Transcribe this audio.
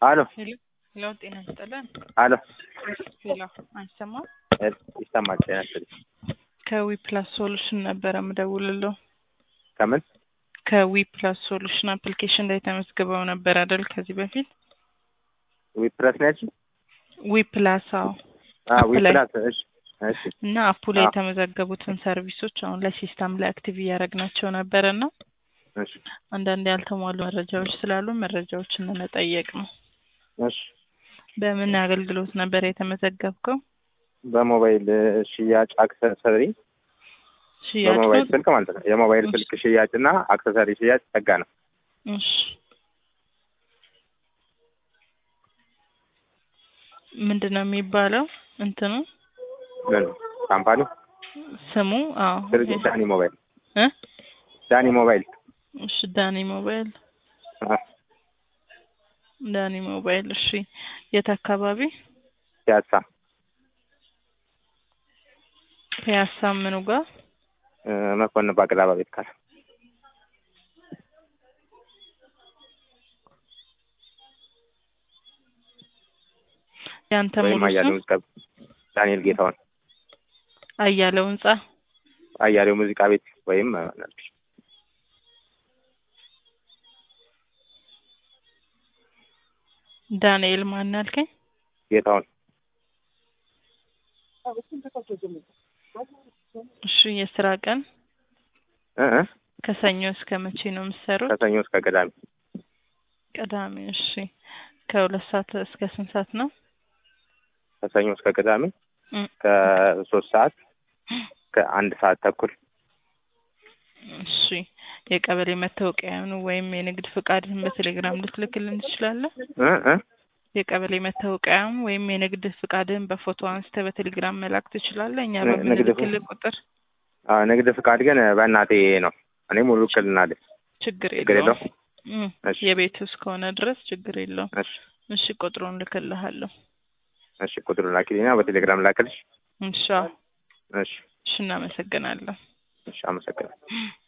አሎ ሄሎ ጤና ይስጥልን። አሎ ሄሎ አይሰማም? ይሰማል። ጤና ይስጥልኝ። ከዊፕላስ ሶሉሽን ነበረ የምደውልልዎ። ከምን? ከዊፕላስ ሶሉሽን አፕሊኬሽን ላይ ተመዝግበው ነበር አይደል? ከዚህ በፊት ዊፕላስ ነች? ዊፕላስ ዊፕላስ። እሺ እሺ። እና አፑ ላይ የተመዘገቡትን ሰርቪሶች አሁን ላይ ሲስተም ላይ አክቲቭ እያደረግናቸው ነበርና እሺ አንዳንድ ያልተሟሉ መረጃዎች ስላሉ መረጃዎችን ለመጠየቅ ነው። እሺ። በምን አገልግሎት ነበር የተመዘገብከው? በሞባይል ሽያጭ አክሰሰሪ። ሽያጭ በሞባይል ስልክ ማለት ነው። የሞባይል ስልክ ሽያጭና አክሰሰሪ ሽያጭ ጸጋ ነው። እሺ። ምንድነው የሚባለው? እንትኑ ምን ካምፓኒ ስሙ? ድርጅት ዳኒ ሞባይል። ዳኒ ሞባይል። እሺ ዳኒ ሞባይል። ዳኒ ሞባይል። እሺ የት አካባቢ? ፒያሳ። ፒያሳ ምኑ ጋር? መኮንን ባቅላባ ቤት ካለ። ያንተ ሙሉ ስም? ዳንኤል ጌታውን። አያሌው ህንጻ? አያሌው ሙዚቃ ቤት ወይም ዳንኤል ማን አልከኝ? ጌታውን። እሺ የስራ ቀን? ከሰኞ እስከ መቼ ነው የምትሰሩት? ከሰኞ እስከ ቅዳሜ። ቅዳሜ። እሺ ከሁለት ሰዓት እስከ ስንት ሰዓት ነው? ከሰኞ እስከ ቅዳሜ ከ3 ሰዓት ከ1 ሰዓት ተኩል። እሺ የቀበሌ መታወቂያን ወይም የንግድ ፍቃድን በቴሌግራም ልትልክልን ትችላለህ? የቀበሌ መታወቂያን ወይም የንግድ ፍቃድን በፎቶ አንስተህ በቴሌግራም መላክ ትችላለህ? እኛ በምንልክልህ ቁጥር። ንግድ ፍቃድ ግን በእናቴ ነው። እኔ ሙሉ ውክልና አለኝ። ችግር የለውም። የቤት ውስጥ ከሆነ ድረስ ችግር የለውም። እሺ ቁጥሩን ልክልሃለሁ። እሺ ቁጥሩን ላኪልኝና በቴሌግራም ላክልሽ። እሺ። እሺ። እናመሰግናለን። እሺ አመሰግናለሁ።